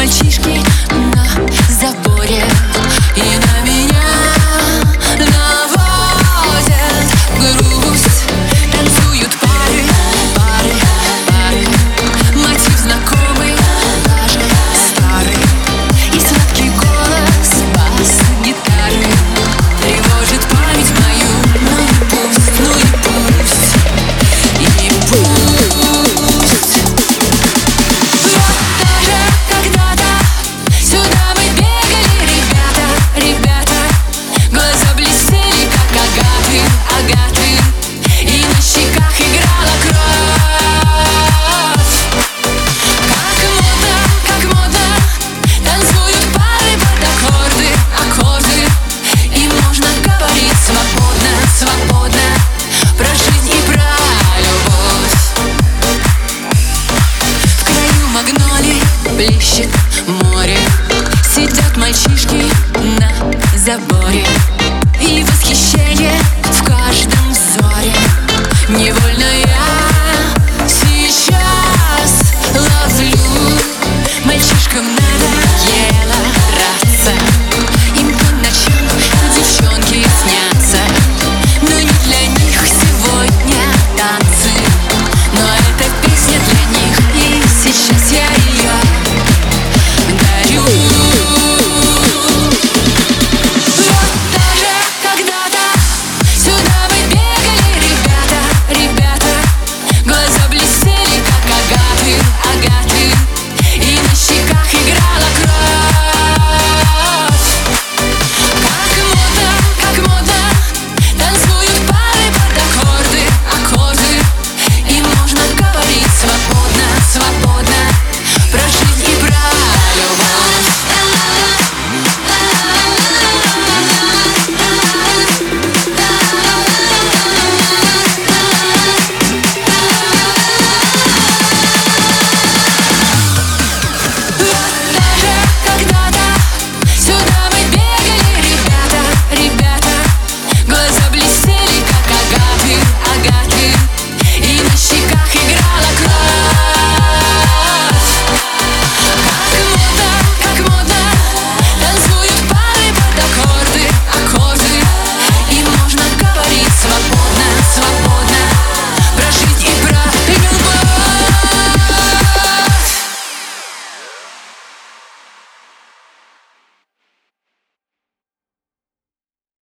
мальчишки на заборе, и на меня наводят грусть. Танцуют пары, пары, пары. Мотив знакомый, даже старый. И сладкий голос бас-гитары тревожит память мою. Ну и пусть, ну и пусть, и пусть. Вот даже когда-то сюда мы бегали, ребята, ребята. Глаза блестели, как агаты, агаты. И на щеках играла кровь. Как модно, танцуют пары под аккорды, аккорды. И можно говорить свободно, свободно про жизнь и про любовь. В краю магнолий плещет море, сидят мальчишки на заборе. И восхищение в каждом взоре. Невольно я сейчас ловлю. Мальчишкам надоело драться, им по ночам девчонки снятся. Но не для них сегодня танцы, но эта песня для них, и сейчас я ее дарю. Вот даже когда-то сюда мы бегали, ребята, ребята. Глаза блестели, как агаты, агаты. И на щеках играла